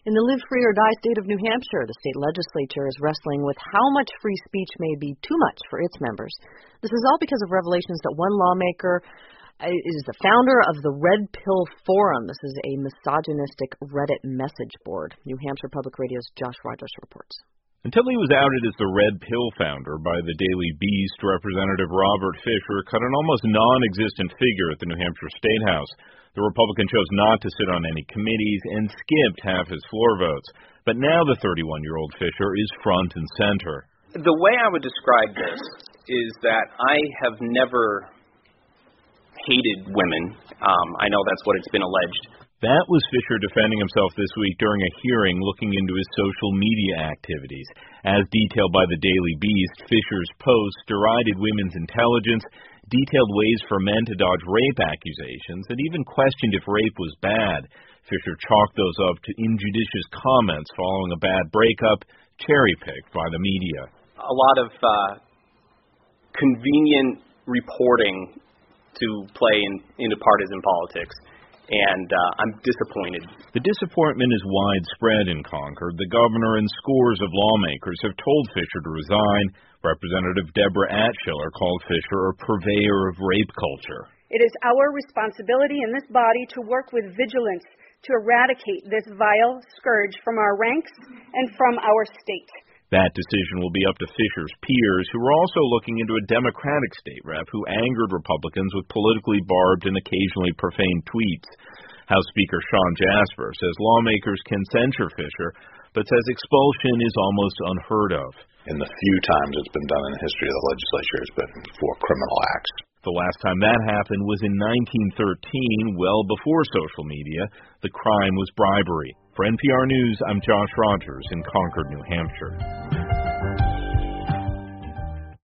In the Live Free or Die state of New Hampshire, the state legislature is wrestling with how much free speech may be too much for its members. This is all because of revelations that one lawmaker is the founder of the Red Pill Forum. This is a misogynistic Reddit message board. New Hampshire Public Radio's Josh Rogers reports. Until he was outed as the Red Pill founder by the Daily Beast, Representative Robert Fisher cut an almost non-existent figure at the New Hampshire State House. The Republican chose not to sit on any committees and skipped half his floor votes. But now the 31-year-old Fisher is front and center. The way I would describe this is that I have never hated women. I know that's what it's been alleged. That was Fisher defending himself this week during a hearing looking into his social media activities. As detailed by the Daily Beast, Fisher's posts derided women's intelligence, detailed ways for men to dodge rape accusations, and even questioned if rape was bad. Fisher chalked those up to injudicious comments following a bad breakup, cherry-picked by the media. A lot of convenient reporting to play into partisan politics. And I'm disappointed. The disappointment is widespread in Concord. The governor and scores of lawmakers have told Fisher to resign. Representative Deborah Atschiller called Fisher a purveyor of rape culture. It is our responsibility in this body to work with vigilance to eradicate this vile scourge from our ranks and from our state. That decision will be up to Fisher's peers, who are also looking into a Democratic state rep who angered Republicans with politically barbed and occasionally profane tweets. House Speaker Sean Jasper says lawmakers can censure Fisher, but says expulsion is almost unheard of. In the few times it's been done in the history of the legislature, it's been for criminal acts. The last time that happened was in 1913, well before social media. The crime was bribery. For NPR News, I'm Josh Rogers in Concord, New Hampshire.